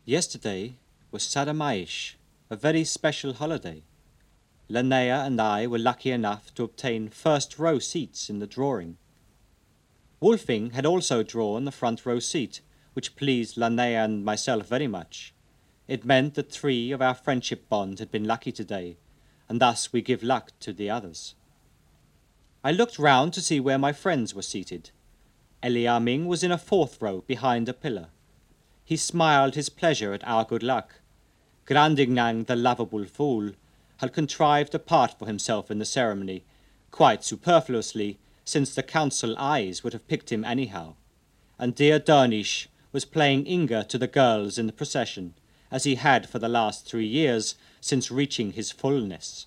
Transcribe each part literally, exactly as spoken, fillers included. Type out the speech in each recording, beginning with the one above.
Yesterday was Sadamaish, a very special holiday. Linnea and I were lucky enough to obtain first row seats in the drawing. Wolfing had also drawn the front row seat, which pleased Linnea and myself very much. It meant that three of our friendship bond had been lucky today, and thus we give luck to the others. I looked round to see where my friends were seated. Eliaming was in a fourth row behind a pillar. He smiled his pleasure at our good luck. Grandignang, the lovable fool, had contrived a part for himself in the ceremony, quite superfluously, since the council eyes would have picked him anyhow. And dear Dernish was playing Inga to the girls in the procession, as he had for the last three years since reaching his fullness.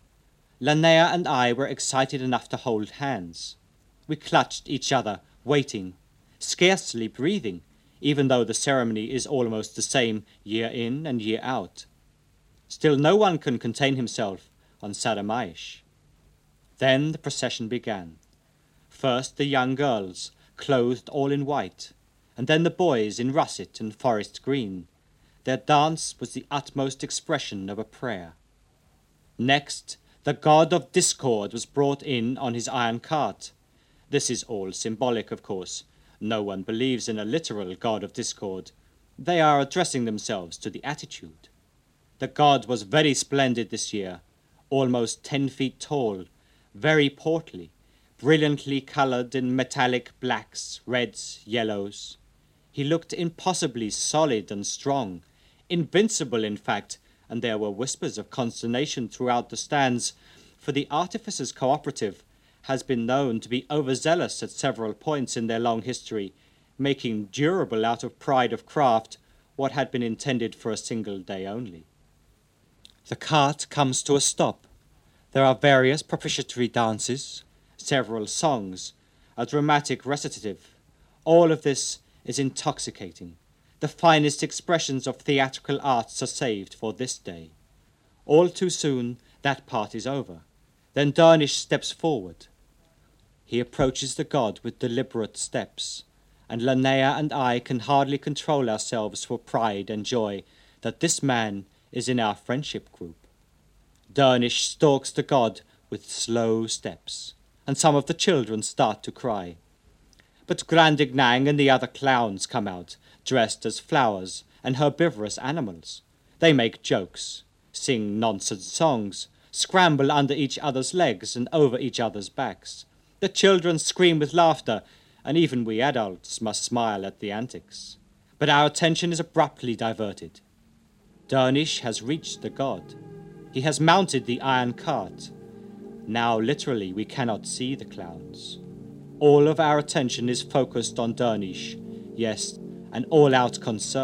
Linnea and I were excited enough to hold hands. We clutched each other, waiting, scarcely breathing, even though the ceremony is almost the same year in and year out. Still no one can contain himself on Sadamaish. Then the procession began. First the young girls, clothed all in white, and then the boys in russet and forest green. Their dance was the utmost expression of a prayer. Next, the god of discord was brought in on his iron cart. This is all symbolic, of course. No one believes in a literal god of discord. They are addressing themselves to the attitude. The god was very splendid this year, almost ten feet tall, very portly, brilliantly coloured in metallic blacks, reds, yellows. He looked impossibly solid and strong, invincible in fact, and there were whispers of consternation throughout the stands, for the Artificers' Cooperative has been known to be overzealous at several points in their long history, making durable out of pride of craft what had been intended for a single day only. The cart comes to a stop. There are various propitiatory dances, several songs, a dramatic recitative. All of this is intoxicating. The finest expressions of theatrical arts are saved for this day. All too soon that part is over. Then Dernish steps forward. He approaches the god with deliberate steps, and Linnea and I can hardly control ourselves for pride and joy that this man is in our friendship group. Dernish stalks the god with slow steps, and some of the children start to cry. But Grandignang and the other clowns come out, dressed as flowers and herbivorous animals. They make jokes, sing nonsense songs, scramble under each other's legs and over each other's backs. The children scream with laughter, and even we adults must smile at the antics. But our attention is abruptly diverted. Dernish has reached the god. He has mounted the iron cart. Now literally we cannot see the clowns. All of our attention is focused on Dernish, yes, an all-out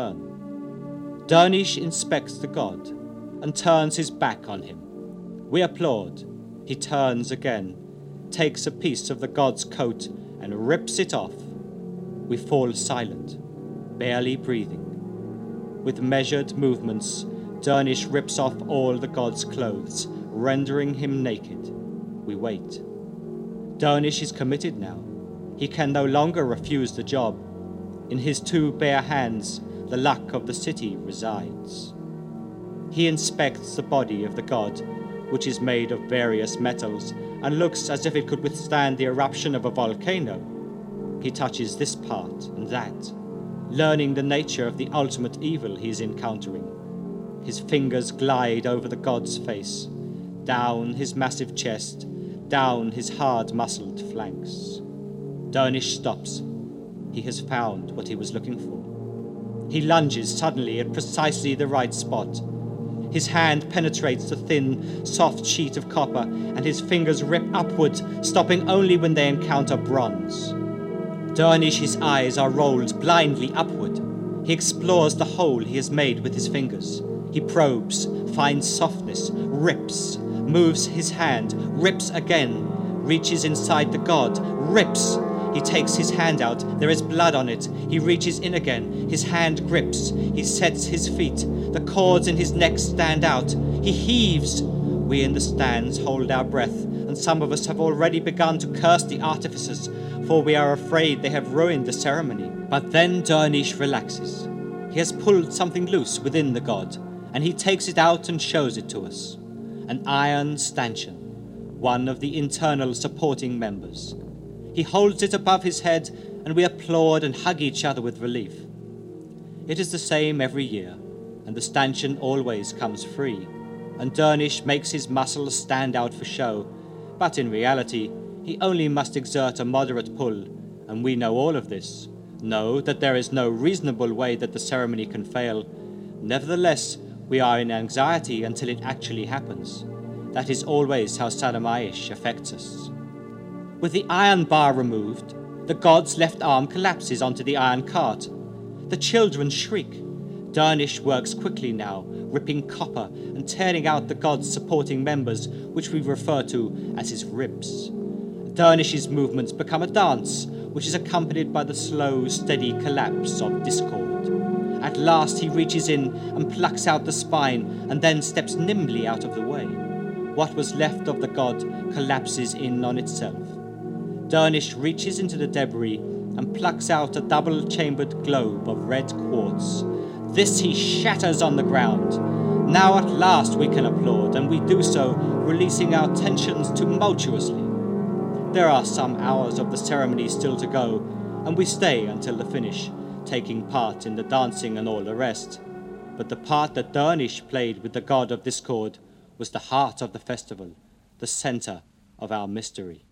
concern. Dernish inspects the god and turns his back on him. We applaud. He turns again, takes a piece of the god's coat and rips it off. We fall silent, barely breathing. With measured movements, Dernish rips off all the god's clothes, rendering him naked. We wait. Dernish is committed now. He can no longer refuse the job. In his two bare hands, the luck of the city resides. He inspects the body of the god, which is made of various metals, and looks as if it could withstand the eruption of a volcano. He touches this part and that, learning the nature of the ultimate evil he is encountering. His fingers glide over the god's face, down his massive chest, down his hard-muscled flanks. Dernish stops. He has found what he was looking for. He lunges suddenly at precisely the right spot. His hand penetrates the thin, soft sheet of copper, and his fingers rip upward, stopping only when they encounter bronze. Dernish's eyes are rolled blindly upward. He explores the hole he has made with his fingers. He probes, finds softness, rips, moves his hand, rips again, reaches inside the god, rips. He takes his hand out. There is blood on it. He reaches in again. His hand grips. He sets his feet. The cords in his neck stand out. He heaves. We in the stands hold our breath, and some of us have already begun to curse the artificers, for we are afraid they have ruined the ceremony. But then Dernish relaxes. He has pulled something loose within the god, and he takes it out and shows it to us. An iron stanchion, one of the internal supporting members. He holds it above his head, and we applaud and hug each other with relief. It is the same every year, and the stanchion always comes free, and Dernish makes his muscles stand out for show, but in reality he only must exert a moderate pull, and we know all of this, know that there is no reasonable way that the ceremony can fail. Nevertheless, we are in anxiety until it actually happens. That is always how Sadamaish affects us. With the iron bar removed, the god's left arm collapses onto the iron cart. The children shriek. Dernish works quickly now, ripping copper and tearing out the god's supporting members, which we refer to as his ribs. Dernish's movements become a dance, which is accompanied by the slow, steady collapse of discord. At last he reaches in and plucks out the spine, and then steps nimbly out of the way. What was left of the god collapses in on itself. Dernish reaches into the debris and plucks out a double-chambered globe of red quartz. This he shatters on the ground. Now at last we can applaud, and we do so, releasing our tensions tumultuously. There are some hours of the ceremony still to go, and we stay until the finish, taking part in the dancing and all the rest. But the part that Dernish played with the god of discord was the heart of the festival, the center of our mystery.